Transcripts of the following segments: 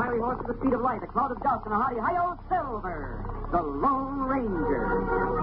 fiery horse with the speed of light, a cloud of dust, and a hearty hi-yo Silver, the Lone Ranger.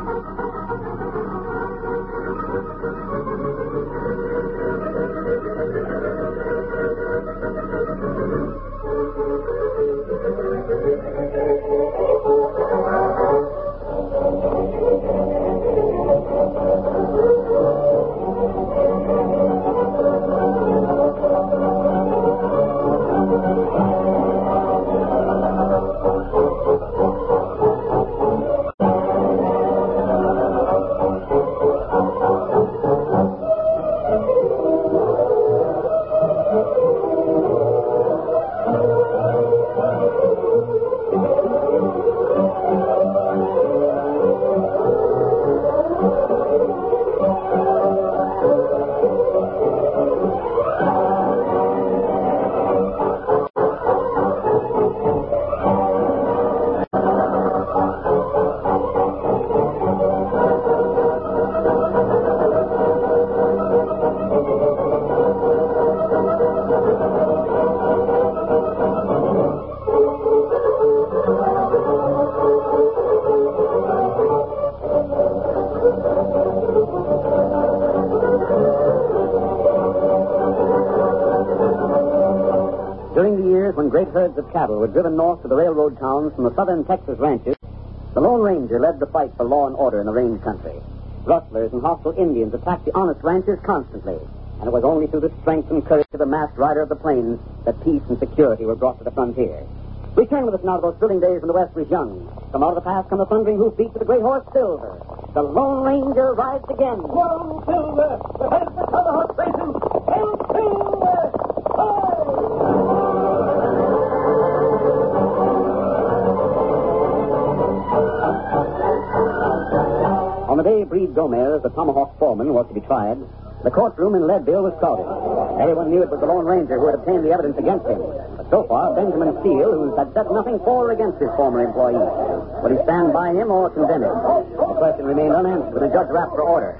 During the years when great herds of cattle were driven north to the railroad towns from the southern Texas ranches, the Lone Ranger led the fight for law and order in the range country. Rustlers and hostile Indians attacked the honest ranchers constantly, and it was only through the strength and courage of the masked rider of the plains that peace and security were brought to the frontier. Return with us now to those thrilling days when the West was young. From out of the past come the thundering hoofbeats of the great horse Silver. The Lone Ranger rides again. Whoa, Silver! The head of the Tomahawk Basin! Hail Silver! On the day Breed Gomez, the Tomahawk foreman, was to be tried, the courtroom in Leadville was crowded. Everyone knew it was the Lone Ranger who had obtained the evidence against him. But so far, Benjamin Steele, who had said nothing for or against his former employee, would he stand by him or condemn him? The question remained unanswered when the judge rapped for order.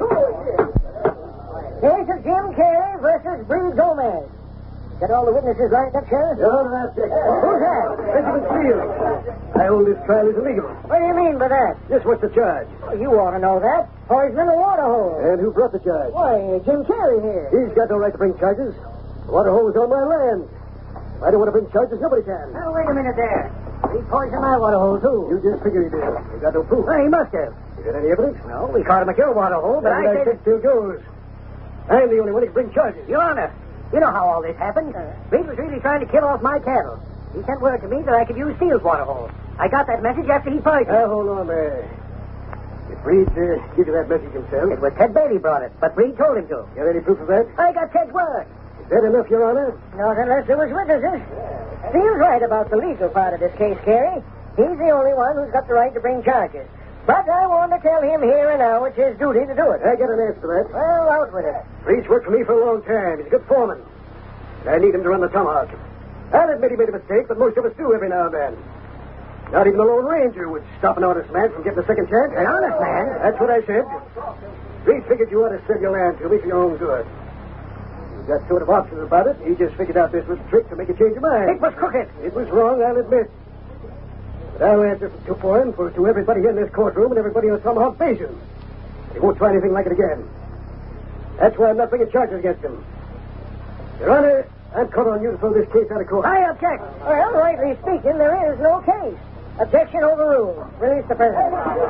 Case of Jim Carey versus Breed Gomez. Got all the witnesses lined up, Sheriff? You're on that, Dick. Who's that? Benjamin Steele. I hold this trial is illegal. What do you mean by that? Just what's the charge? Well, you ought to know that. Poison in a water hole. And who brought the charge? Why, Jim Carey here. He's got no right to bring charges. The water hole is on my land. If I don't want to bring charges, nobody can. Now, wait a minute there. He poisoned my water hole, too. You just figure he did. You got no proof. Well, he must have. You got any evidence? No, we caught him at your water hole, but Then I that said... case still goes. I'm the only one who can bring charges. Your Honor, you know how all this happened. Breed was really trying to kill off my cattle. He sent word to me that I could use Steele's water hole. I got that message after he poisoned. Hold on there. Did Breed give you that message himself? It was Ted Bailey brought it, but Breed told him to. Got any proof of that? I got Ted's word. Is that enough, Your Honor? Not unless there was witnesses. Steele's right about the legal part of this case, Carey. He's the only one who's got the right to bring charges. But I want to tell him here and now it's his duty to do it. I got an answer to that. Well, out with it. Breed's worked for me for a long time. He's a good foreman. And I need him to run the Tomahawk. I'll admit he made a mistake, but most of us do every now and then. Not even the Lone Ranger would stop an honest man from getting a second chance. An honest man? That's what I said. Breed figured you ought to sell your land to me for your own good. You got sort of options about it. He just figured out this little trick to make you change your mind. It was crooked. It was wrong, I'll admit. But I'll answer for him to everybody here in this courtroom and everybody in the Tomahawk Basin. He won't try anything like it again. That's why I'm not bringing charges against him. Your Honor, I'm calling on you to throw this case out of court. I object. Well, rightly speaking, there is no case. Objection overruled. Release the prisoner.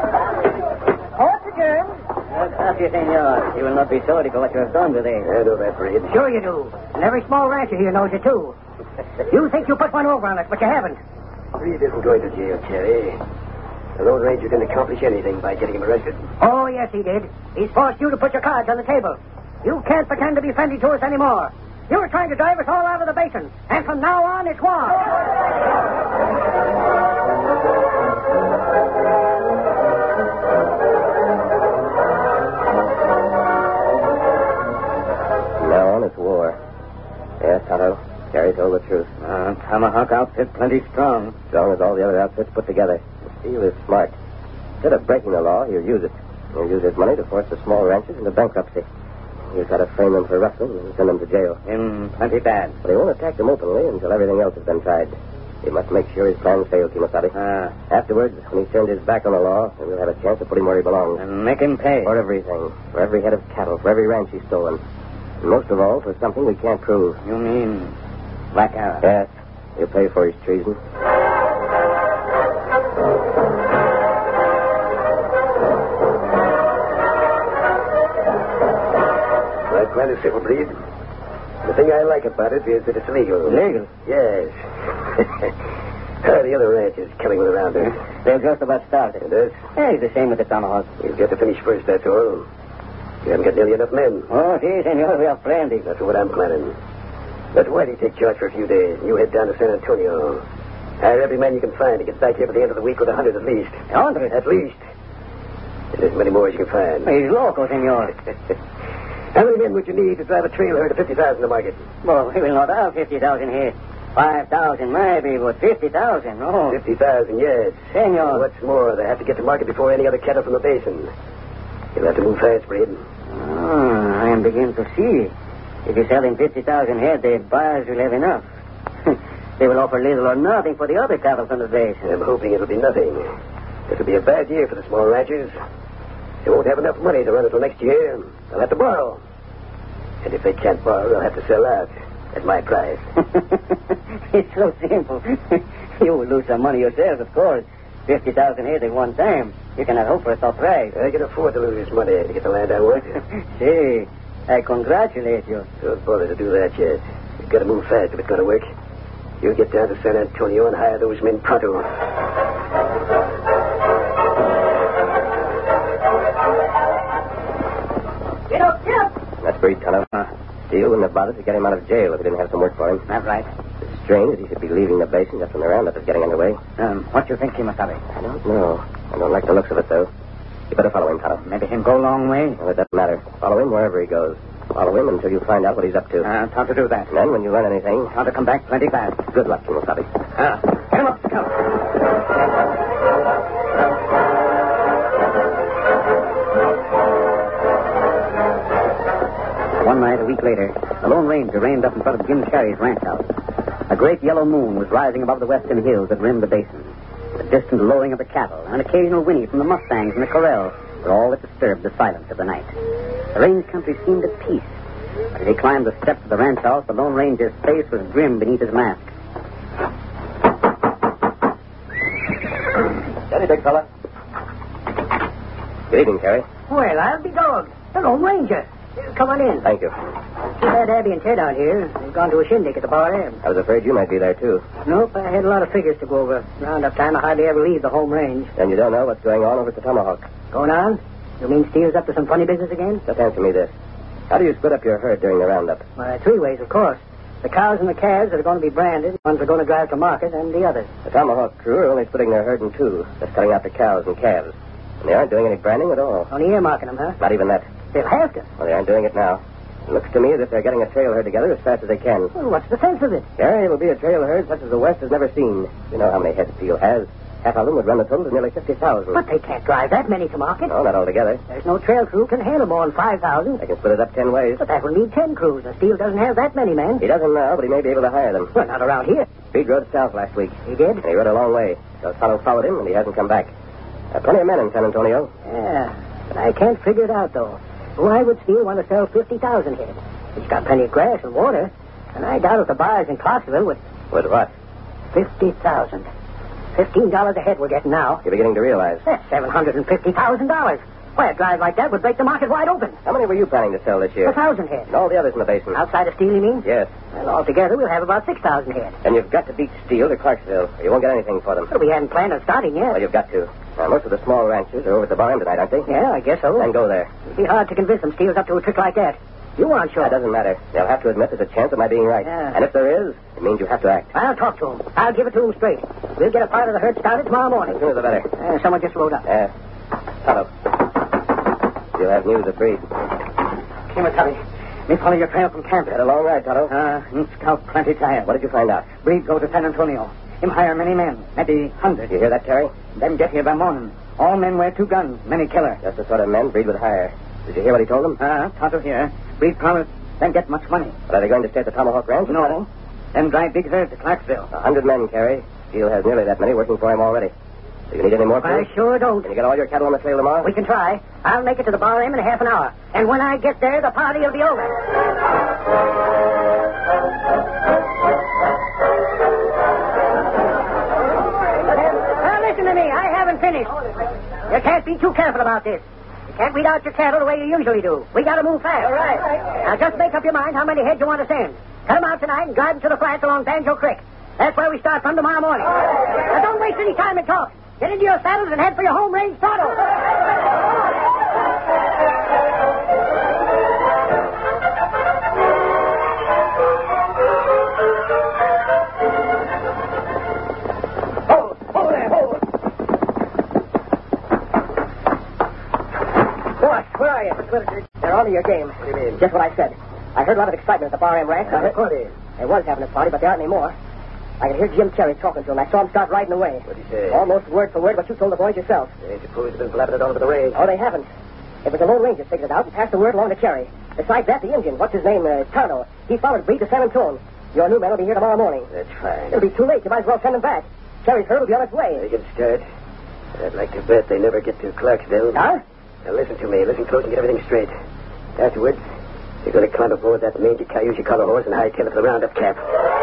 Court adjourned. Gracias, senor. You will not be sorry for what you have done today. I know that, Breed. Sure you do. And every small rancher here knows it, too. You think you put one over on us, but you haven't. Breed isn't going to jail, Terry. The Lone Ranger didn't accomplish anything by getting him arrested. Oh, yes, he did. He's forced you to put your cards on the table. You can't pretend to be friendly to us anymore. You were trying to drive us all out of the basin. And from now on, it's war. From now on, it's war. Yes, Tonto. Terry told the truth. Tomahawk outfit plenty strong. Strong as all the other outfits put together. Steele is smart. Instead of breaking the law, he'll use it. He'll use his money to force the small ranchers into bankruptcy. He's got to frame them for rustling and send them to jail. Plenty bad. But he won't attack them openly until everything else has been tried. He must make sure his plans fail, Kimasabi. Afterwards, when he's turned his back on the law, then we'll have a chance to put him where he belongs. And make him pay. For everything. For every head of cattle. For every ranch he's stolen. And most of all, for something we can't prove. You mean Black Arrow? Yes. He'll pay for his treason. That plan is simple, Breed. The thing I like about it is that it's legal. Legal? Yes. The other ranch is killing with around her. They're just about started. It is? Yeah, he's the same with the Tomahawk. You've got to finish first, that's all. You haven't got nearly enough men. Oh, si, senor, we have plenty. That's what I'm planning. But why do you take charge for a few days? You head down to San Antonio. Hire every man you can find to get back here by the end of the week with 100 at least. 100? At least. And as many more as you can find. He's loco, senor. How many men would you need to drive a trail herd of 50,000 to market? Well, we will not have 50,000 here. 5,000 maybe, but 50,000, no. 50,000, yes. Senor. What's more, they have to get to market before any other cattle from the basin. You'll have to move fast, Braden. I am beginning to see. If you sell him 50,000 head, the buyers will have enough. They will offer little or nothing for the other cattle from the basin. I'm hoping it'll be nothing. It'll be a bad year for the small ranchers. They won't have enough money to run until next year. They'll have to borrow. And if they can't borrow, they'll have to sell out at my price. It's so simple. You will lose some money yourself, of course. 50,000 head at one time. You cannot hope for a top price. I can afford to lose this money to get the land I want. See, I congratulate you. Don't bother to do that yet. You've got to move fast if it's going to work. You get down to San Antonio and hire those men pronto. Get up, get up! That's Breed, Tonto. Steele wouldn't have bothered to get him out of jail if he didn't have some work for him. That's right. It's strange that he should be leaving the basin just when the roundup is getting underway. What do you think, Kimasabi? I don't know. I don't like the looks of it, though. You better follow him, Tonto. Maybe him go a long way. Well, it doesn't matter. Follow him wherever he goes. Follow him until you find out what he's up to. Time to do that. And then when you learn anything... Time to come back plenty fast. Good luck, Kimasabi. Get him up, Scout. One night, a week later, the Lone Ranger reined up in front of Jim Sherry's ranch house. A great yellow moon was rising above the western hills that rimmed the basin. The distant lowing of the cattle and an occasional whinny from the mustangs in the corral were all that disturbed the silence of the night. The range country seemed at peace. But as he climbed the steps of the ranch house, the Lone Ranger's face was grim beneath his mask. Steady, big fella. Good evening, Terry. Well, I'll be dogged. The Lone Ranger. Come on in. Thank you. Too bad Abby and Ted aren't here. They've gone to a shindig at the Bar Ebb. I was afraid you might be there, too. Nope, I had a lot of figures to go over. Roundup time, I hardly ever leave the home range. And you don't know what's going on over at the Tomahawk. Going on? You mean Steele's up to some funny business again? Just answer me this. How do you split up your herd during the roundup? Well, 3 ways, of course. The cows and the calves that are going to be branded, the ones that are going to drive to market, and the others. The Tomahawk crew are only splitting their herd in 2. Just cutting out the cows and calves. And they aren't doing any branding at all. Only earmarking them, huh? Not even that. They'll have to. Well, they aren't doing it now. It looks to me as if they're getting a trail herd together as fast as they can. Well, what's the sense of it? Gary, it'll be a trail herd such as the West has never seen. You know how many heads Steele has. Half of them would run the total to nearly 50,000. But they can't drive that many to market. No, not altogether. There's no trail crew can handle more than 5,000. They can split it up 10 ways. But that will need 10 crews, and Steele doesn't have that many men. He doesn't now, but he may be able to hire them. Well, not around here. Speed rode south last week. He did? And he rode a long way. So Tonto followed him, and he hasn't come back. There are plenty of men in San Antonio. Yeah, but I can't figure it out, though. Why would Steele want to sell 50,000 head? He's got plenty of grass and water, and I doubt if the buyers in Clarksville would... With what? 50,000. $15 a head we're getting now. You're beginning to realize. That's $750,000. Why, a drive like that would break the market wide open. How many were you planning to sell this year? 1,000 head. And all the others in the basin? Outside of Steele, you mean? Yes. Well, altogether, we'll have about 6,000 head. And you've got to beat Steele to Clarksville, or you won't get anything for them. But we hadn't planned on starting yet. Well, you've got to. Now, most of the small ranchers are over at the barn tonight, aren't they? Yeah, I guess so. Then go there. It'd be hard to convince them Steele's up to a trick like that. You aren't sure. That doesn't matter. They'll have to admit there's a chance of my being right. Yeah. And if there is, it means you have to act. I'll talk to him. I'll give it to him straight. We'll get a part of the herd started tomorrow morning. As soon as the better. Someone just rode up. Tonto. You'll have news of Breed. Kimasabi, me follow your trail from camp. Had a long ride, Tonto. Him scout plenty tired. What did you find out? Breed go to San Antonio. Him hire many men, maybe 100. You hear that, Terry? Them get here by morning. All men wear 2 guns, many killer. Just the sort of men Breed would hire. Did you hear what he told them? Tonto here. Breed promised them get much money. But are they going to stay at the Tomahawk Ranch? No. Then drive big herds to Clarksville. 100 men, Carey. Steele has nearly that many working for him already. Do you need any more, I please? sure don't. Can you get all your cattle on the trail tomorrow? We can try. I'll make it to the bar M in half an hour. And when I get there, the party will be over. Now, listen to me. I haven't finished. You can't be too careful about this. You can't weed out your cattle the way you usually do. We got to move fast. All right. Now, just make up your mind how many heads you want to send. Cut them out tonight and drive them to the flats along Banjo Creek. That's where we start from tomorrow morning. Now, don't waste any time in talk. Get into your saddles and head for your home range throttle. Hold there, hold. Boss, where are you? They're on to your game. What do you mean? Just what I said. I heard a lot of excitement at the Bar M ranch. Party. There was having a party, but there aren't any more. I could hear Jim Carey talking to him. I saw him start riding away. What'd he say? Almost word for word what you told the boys yourself. Ain't you fools have been blabbing it all over the range? Oh, they haven't. It was the Lone Ranger figured it out and passed the word along to Carey. Besides that, the Indian, what's his name, Tarno, he followed Breed to San Antone. Your new men will be here tomorrow morning. That's fine. It'll be too late. You might as well send them back. Carey's herd will be on its way. They can start. I'd like to bet they never get to Clarksville. Huh? Now listen to me. Listen close and get everything straight. Afterwards, you're going to climb aboard that mangy Cayuga collar horse and hightail it for the roundup camp.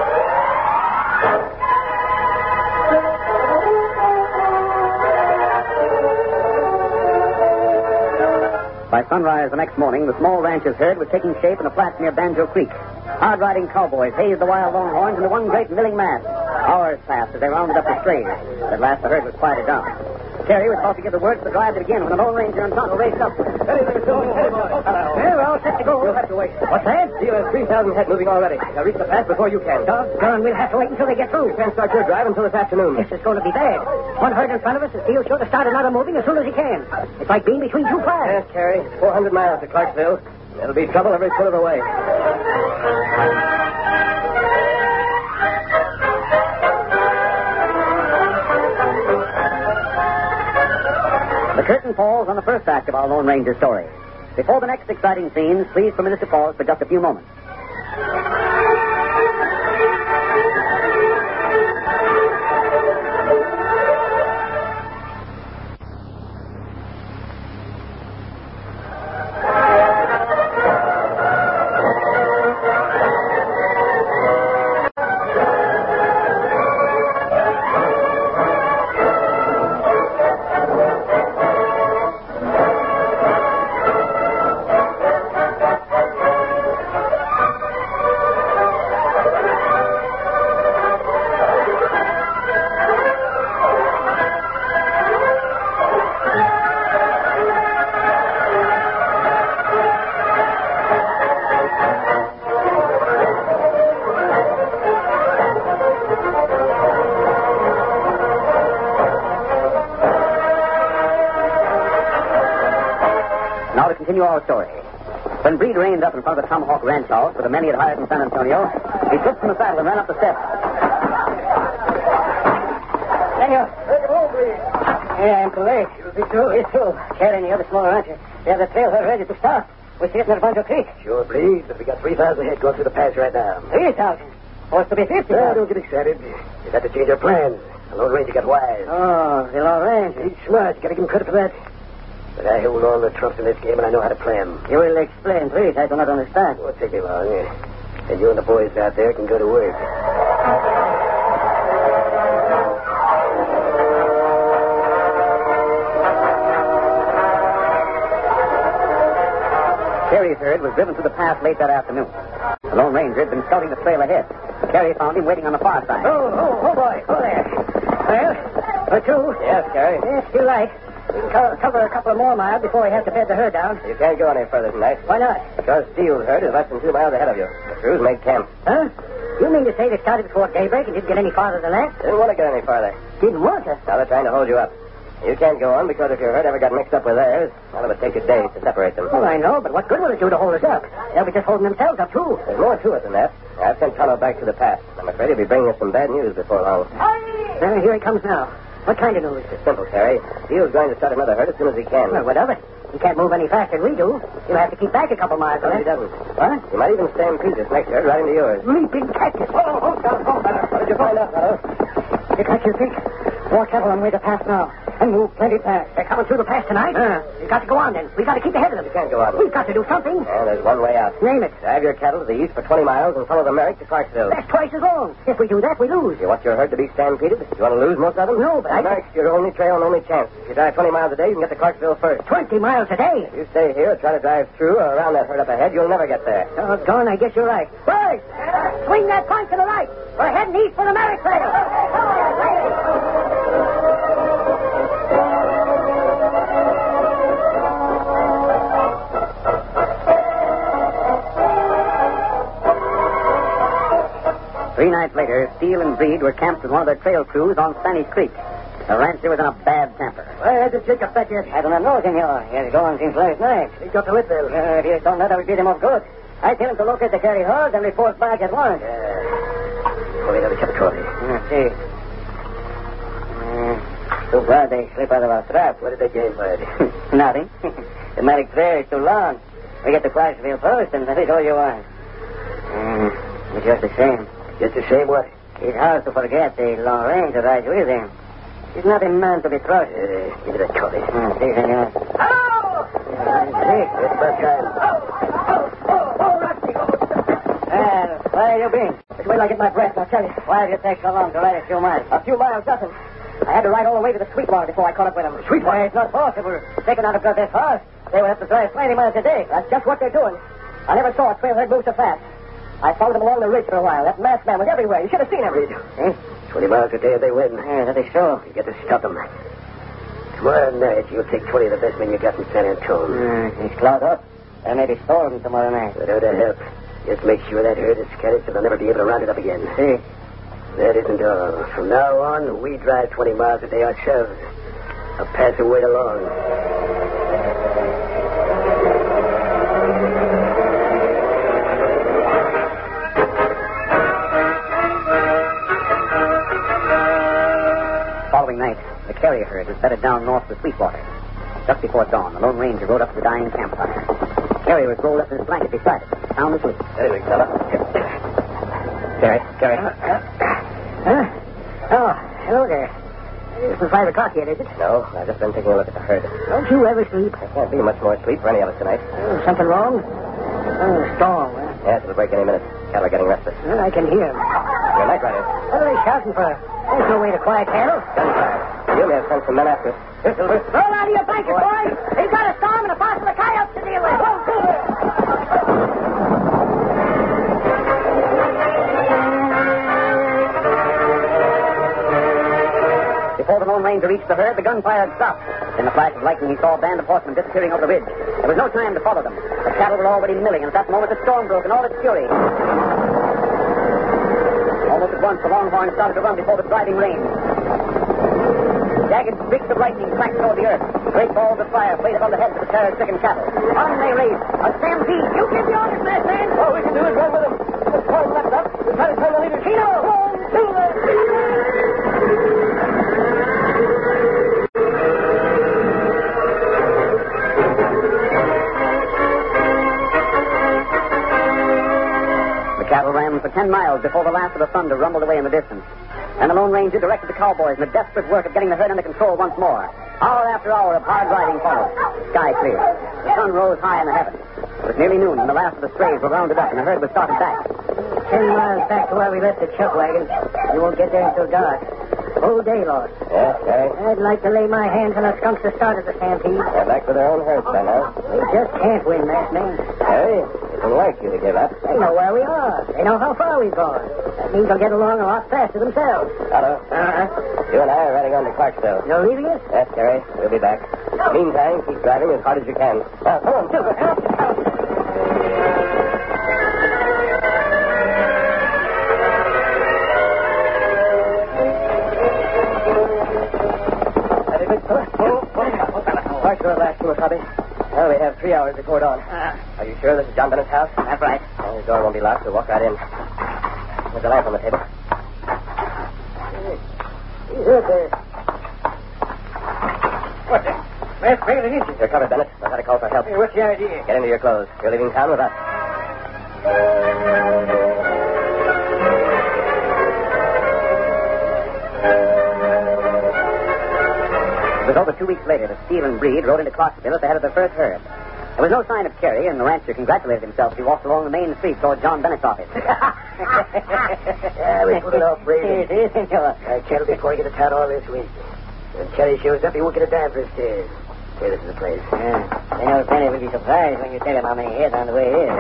By sunrise the next morning, the small rancher's herd was taking shape in a flat near Banjo Creek. Hard-riding cowboys hazed the wild longhorns into one great milling mass. Hours passed as they rounded up the strays. At last, the herd was quieted down. Terry was about to give the word for the drive to begin when the Lone Ranger and Tonto raced up. Well, we're all set to go. We'll have to wait. What's that? Steele has 3,000 head moving already. They'll reach the pass before you can. Doggone, we'll have to wait until they get through. You can't start your drive until this afternoon. This is going to be bad. One herd in front of us is Steele sure to start another moving as soon as he can. It's like being between two fires. Yes, Carey. 400 miles to Clarksville. It'll be trouble every foot of the way. The curtain falls on the first act of our Lone Ranger story. Before the next exciting scenes, please permit us to pause for just a few moments. Now to continue our story. When Breed reined up in front of the Tomahawk Ranch house with the men he had hired from San Antonio, he slipped from the saddle and ran up the steps. Daniel. Take it home, Breed. Yeah, I'm too late. You think so? It's true. Carey and the other small rancher. They have the trail herd ready to start. We're sitting at Banjo Creek. Sure, Breed, but we got 3,000 head going through the pass right now. 3,000. Supposed to be 50,000. Don't get excited. We've had to change our plans. The Lone Ranger got wise. Oh, the Lone Ranger. He's smart. You got to give him credit for that. But I hold all the trumps in this game, and I know how to play them. You will explain, please. I do not understand. Won't take me long. And you and the boys out there can go to work. Carey's herd was driven through the pass late that afternoon. The Lone Ranger had been scouting the trail ahead. Carey found him waiting on the far side. Oh, boy. Oh, there. Well, or two. Yes, Carey. Yes, still right. We can cover a couple of more miles before we have to bed the herd down. You can't go any further tonight. Why not? Because Steele's herd is less than 2 miles ahead of you. The crews made camp. Huh? You mean to say they started before daybreak and didn't get any farther than that? Didn't want to get any farther. Didn't want to? Now they're trying to hold you up. You can't go on because if your herd ever got mixed up with theirs, well, it would take a day to separate them. Well, I know, but what good will it do to hold us up? They'll be just holding themselves up, too. There's more to it than that. I've sent Tonto back to the pass. I'm afraid he'll be bringing us some bad news before long. Here he comes now. What kind of news? It's simple, Terry. Steele's going to start another herd as soon as he can. Well, what of it? He can't move any faster than we do. He'll have to keep back a couple miles. Well, he doesn't. What? He might even stampede this next herd right into yours. Leaping cactus. Oh, down, fella. What did you find out, fellow? It's like you think. More cattle on the way to pass now. And move plenty fast. They're coming through the pass tonight? We've got to go on then. We've got to keep ahead of them. You can't go on. We've got to do something. Well, there's one way out. Name it. Drive your cattle to the east for 20 miles and follow the Merrick to Clarksville. That's twice as long. If we do that, we lose. You want your herd to be stampeded? You want to lose most of them? No, but the Merrick's your only trail and only chance. If you drive 20 miles a day, you can get to Clarksville first. 20 miles a day. If you stay here or try to drive through or around that herd up ahead, you'll never get there. Doggone, I guess you're right. Boys, swing that point to the right. We're heading east for the Merrick trail. Three nights later, Steele and Breed were camped with one of their trail crews on Spanish Creek. The rancher was in a bad temper. Where did Jacob Beckett? I do not know, senor. He has gone since last night. He got to Whitville. If he don't let us beat him off good. I tell him to locate the carry horse and report back at once. Well, we have a Chippewa. See. Too bad they slip out of our trap. What did they gain by it? Nothing. The Merrick trail is too long. We get to Clarksville first, and that is all you want. It's just the same. Just the same what? It's hard to forget the long range that rides with him. He's not a man to be trusted. Give me that collie. See, senor. Hello! It's about time. Well, where have you been? Wait till I get my breath, I'll tell you. Why did it take so long to ride a few miles? A few miles, nothing. I had to ride all the way to the Sweetwater before I caught up with them. Sweetwater? It's not possible. Taking out a got that far. They would have to drive 20 miles a day. That's just what they're doing. I never saw a trailhead move so fast. I followed them along the ridge for a while. That masked man was everywhere. You should have seen him. Eh? 20 miles a day they win. Yeah, that is so. You got to stop them. Tomorrow night, you'll take 20 of the best men you got in San Antonio. He's clogged up. There may be storm tomorrow night. Without a help. Just make sure that herd is scattered so they'll never be able to round it up again. See. That isn't all. From now on, we drive 20 miles a day ourselves. I'll pass the word along. Following night, the carrier herd was bedded down north of Sweetwater. Just before dawn, the Lone Ranger rode up to the dying campfire. The carrier was rolled up in his blanket beside it, sound asleep. There we go, fella. Carry. Oh, hello there. It's 5 o'clock yet, is it? No, I've just been taking a look at the herd. Don't you ever sleep? There can't be much more sleep for any of us tonight. Something wrong? Storm, huh? Yes, it'll break any minute. Cattle are getting restless. Well, I can hear 'em. You're a night rider. What are they shouting for? There's no way to quiet cattle. Gunfire. You may have sent some men after us. Here, Silver. Roll out of your blanket, boys. He's got a storm and a parcel of coyotes to deal with. Before the Lone Ranger reached the herd, the gunfire had stopped. In the flash of lightning, he saw a band of horsemen disappearing over the ridge. There was no time to follow them. The cattle were already milling, and at that moment the storm broke in all its fury. Almost at once, the Longhorn started to run before the driving rain. Jagged streaks of lightning cracked toward the earth. Great balls of fire played above the heads of the terror-stricken cattle. On they raced. A stampede. You give the orders, masked man. All we can do is run with them. The storm left up. We'll try to turn the leader. Chino! The cattle ran for 10 miles before the last of the thunder rumbled away in the distance. And the Lone Ranger directed the cowboys in the desperate work of getting the herd under control once more. Hour after hour of hard riding followed. Sky clear. The sun rose high in the heavens. It was nearly noon when the last of the strays were rounded up and the herd was started back. 10 miles back to where we left the chuck wagon. You won't get there until dark. Whole day lost. Yes, Carrie. I'd like to lay my hands on the skunks that started the stampede. They're back with their own herds by now. We just can't win, masked man. Harry, it isn't like you to give up. They know where we are. They know how far we've gone. That means they'll get along a lot faster themselves. Otto, you and I are riding on to Clarksville. You're leaving us? Yes, Carrie. We'll be back. Meantime, keep driving as hard as you can. Now, come on, Silver. Clarksville last to us, hubby. Well, we have 3 hours before dawn. Are you sure this is John Bennett's house? That's right. The door won't be locked. We'll walk right in. There's a lamp on the table. He's there. What's it? Masked man and Indian. You're covered, Bennett. Know how to to call for help. Hey, what's the idea? Get into your clothes. You're leaving town with us. It was over 2 weeks later that Steele and Breed rode into Clarksville at the head of their first herd. There was no sign of Kerry, and the rancher congratulated himself as he walked along the main street toward John Bennett's office. Yeah, we put it off, Brady. Kerry'll be pouring into town all this week. When Kerry shows up, he won't get a dime for his stairs. Say, this is the place. I know Penny will be surprised when you tell him how many heads on the way here.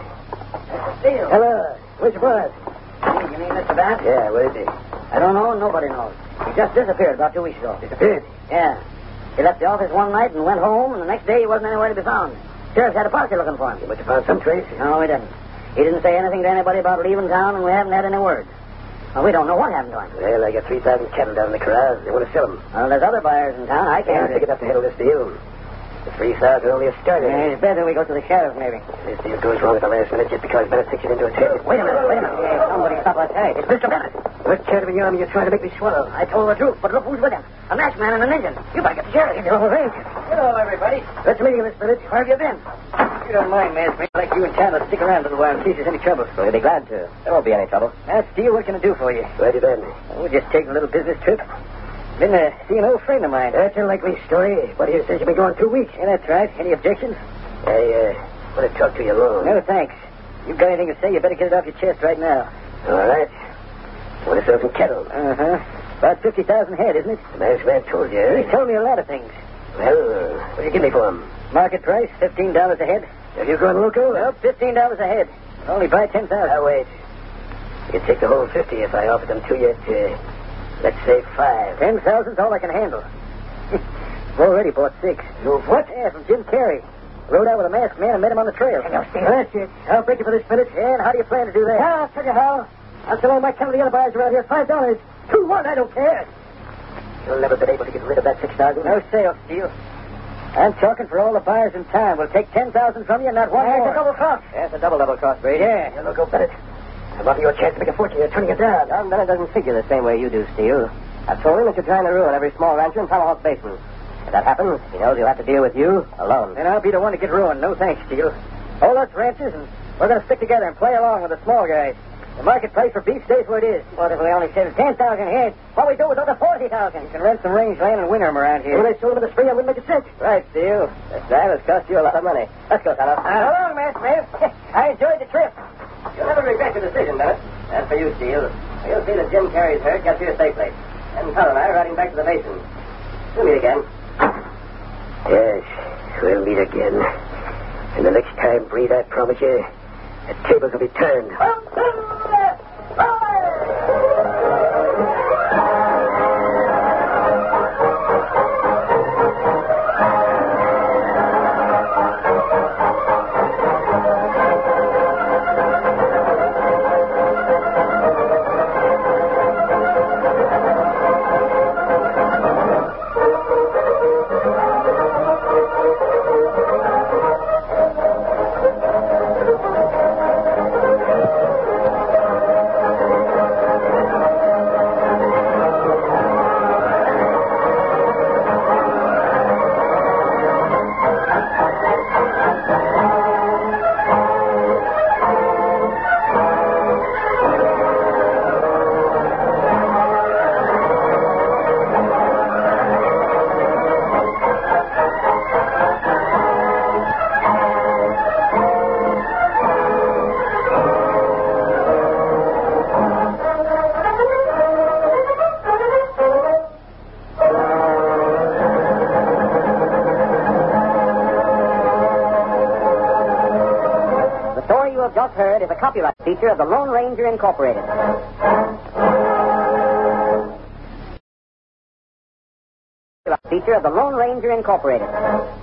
Steele. Hello. Where's your boss? You mean Mr. Bass? Yeah, where is he? I don't know. Nobody knows. He just disappeared about 2 weeks ago. Disappeared? Yeah. He left the office one night and went home, and the next day he wasn't anywhere to be found. Sheriff had a posse looking for him. You must have found some trace. No, we didn't. He didn't say anything to anybody about leaving town, and we haven't had any word. Well, we don't know what happened to him. Well, I got 3,000 cattle down in the corral. They want to sell them. Well, there's other buyers in town. I Yeah, can't. big enough to handle this deal. The 3,000 only a start. It's better we go to the sheriff, maybe. This deal goes wrong at the last minute just because Bennett takes it into his head. Wait a minute. Hey, somebody stop outside. It's Mr. Bennett. What cat of a army you're trying to make me swallow? I told the truth, but look who's with him. A masked man and an Indian. You better get the sheriff. All right. Hello, everybody. Let's meet you, Miss Bennett. Where have you been? You don't mind, masked man. I'd like you and Chandler to stick around a little while in case there's any trouble. We'll be glad to. There won't be any trouble. Steele, what can I do for you? Where have you been? We're just taking a little business trip. Been seeing an old friend of mine. That's a likely story. But here says you've been gone 2 weeks. Yeah, that's right. Any objections? I want to talk to you alone. No, thanks. You've got anything to say, you better get it off your chest right now. All right. I want to sell some cattle. Uh-huh. About 50,000 head, isn't it? The masked man told you. He's told me a lot of things. Well, what do you give me for them? Market price, $15 a head. Have you gone local? Nope, $15 a head. Only buy 10,000. Now, wait. You'd take the whole 50 if I offered them to you at, let's say, 5. 10,000's all I can handle. I've already bought 6. You what? Yeah, from Jim Carey. Rode out with a masked man and met him on the trail. That's it. I'll break you for this minute. Yeah, and how do you plan to do that? I'll tell you how. I'll sell all my cattle to the other buyers around here. $5. 2-1, I don't care. You'll never been able to get rid of that 6,000. No sale, Steele. I'm talking for all the buyers in town. We'll take 10,000 from you and not one more. It's a double cross. Yeah, it's a double cross, Brady. Yeah. You look, Bennett. I'm offering you a chance to make a fortune. You're turning it down. John Bennett doesn't figure the same way you do, Steele. I've told him that you're trying to ruin every small rancher in Tomahawk Basin. If that happens, he knows he'll have to deal with you alone. And I'll be the one to get ruined. No thanks, Steele. All us ranchers, and we're going to stick together and play along with the small guys. The market price for beef stays where it is. What if we only sell 10,000 heads? What we do with other 40,000? You can rent some range land and winter them around here. When I sold them in the spring, I wouldn't make a cent. Right, Steele. This time has cost you a lot of money. Let's go, fellow. So long, Master Man. I enjoyed the trip. You'll never regret your decision, Bennett. As for you, Steele, you'll see that Jim Carey's herd gets here safely. And Todd and I are riding back to the basin. We'll meet again. Yes, we'll meet again. And the next time, Breed, I promise you, the tables will be turned. Just heard is a copyright feature of the Lone Ranger Incorporated. Feature of the Lone Ranger Incorporated.